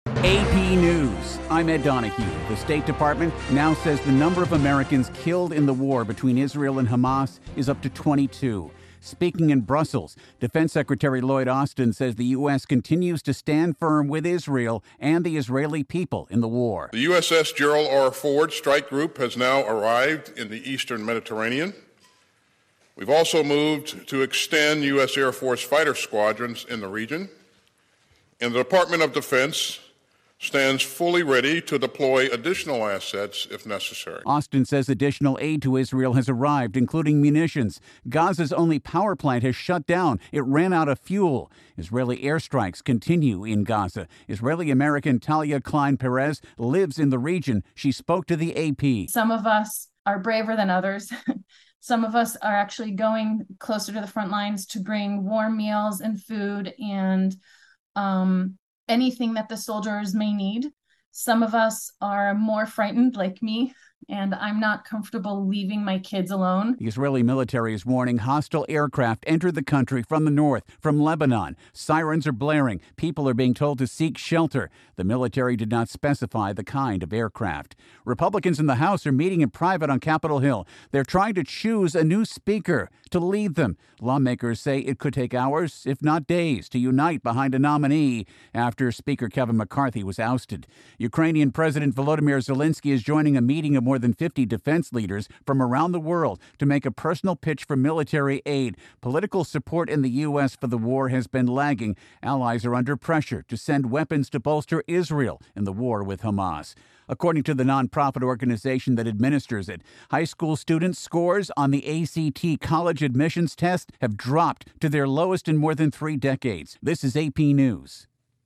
AP News. I'm Ed Donahue. The State Department now says the number of Americans killed in the war between Israel and Hamas is up to 22. Speaking in Brussels, Defense Secretary Lloyd Austin says the U.S. continues to stand firm with Israel and the Israeli people in the war. The USS Gerald R. Ford strike group has now arrived in the eastern Mediterranean. We've also moved to extend U.S. Air Force fighter squadrons in the region. And the Department of Defense stands fully ready to deploy additional assets if necessary. Austin says additional aid to Israel has arrived, including munitions. Gaza's only power plant has shut down. It ran out of fuel. Israeli airstrikes continue in Gaza. Israeli-American Talia Klein-Perez lives in the region. She spoke to the AP. Some of us are braver than others. Some of us are actually going closer to the front lines to bring warm meals and food and anything that the soldiers may need. Some of us are more frightened, like me, and I'm not comfortable leaving my kids alone. The Israeli military is warning hostile aircraft entered the country from the north, from Lebanon. Sirens are blaring. People are being told to seek shelter. The military did not specify the kind of aircraft. Republicans in the House are meeting in private on Capitol Hill. They're trying to choose a new speaker to lead them. Lawmakers say it could take hours, if not days, to unite behind a nominee after Speaker Kevin McCarthy was ousted. Ukrainian President Volodymyr Zelensky is joining a meeting of more than 50 defense leaders from around the world to make a personal pitch for military aid. Political support in the U.S. for the war has been lagging. Allies are under pressure to send weapons to bolster Israel in the war with Hamas. According to the nonprofit organization that administers it, high school students' scores on the ACT college admissions test have dropped to their lowest in more than 3 decades. This is AP News.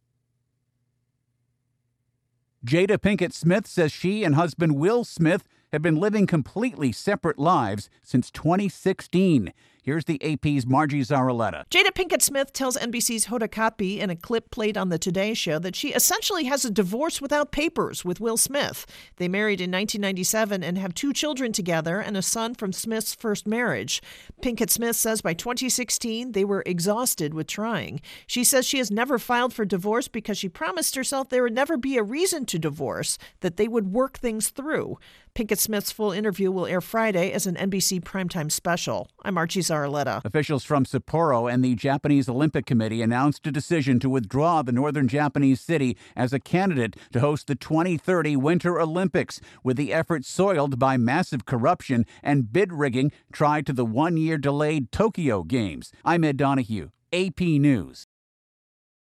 Jada Pinkett Smith says she and husband Will Smith have been living completely separate lives since 2016. Here's the AP's Margie Zaraletta. Jada Pinkett Smith tells NBC's Hoda Kotb in a clip played on the Today Show that she essentially has a divorce without papers with Will Smith. They married in 1997 and have 2 children together and a son from Smith's first marriage. Pinkett Smith says by 2016 they were exhausted with trying. She says she has never filed for divorce because she promised herself there would never be a reason to divorce, that they would work things through. Pinkett Smith's full interview will air Friday as an NBC primetime special. I'm Archie Zaraletta. Officials from Sapporo and the Japanese Olympic Committee announced a decision to withdraw the northern Japanese city as a candidate to host the 2030 Winter Olympics, with the effort soiled by massive corruption and bid rigging tried to the 1-year delayed Tokyo Games. I'm Ed Donahue, AP News.